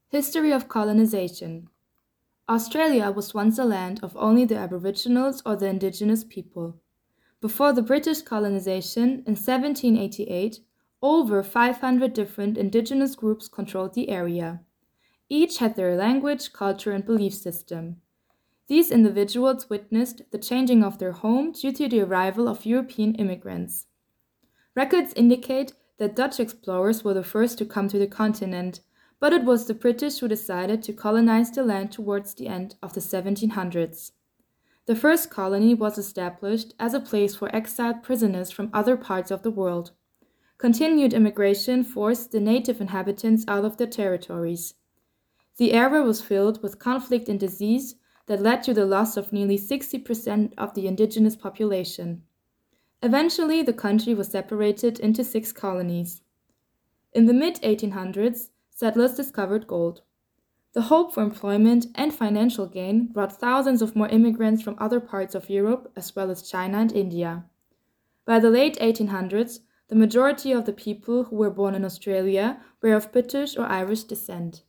History of colonization. Australia was once a land of only the Aboriginals or the indigenous people. Before the British colonization in 1788, over 500 different indigenous groups controlled the area. Each had their language, culture, and belief system. These individuals witnessed the changing of their home due to the arrival of European immigrants. Records indicate that Dutch explorers were the first to come to the continent, but it was the British who decided to colonize the land towards the end of the 1700s. The first colony was established as a place for exiled prisoners from other parts of the world. Continued immigration forced the native inhabitants out of their territories. The area was filled with conflict and disease that led to the loss of nearly 60% of the indigenous population. Eventually, the country was separated into 6 colonies. In the mid-1800s, settlers discovered gold. The hope for employment and financial gain brought thousands of more immigrants from other parts of Europe as well as China and India. By the late 1800s, the majority of the people who were born in Australia were of British or Irish descent.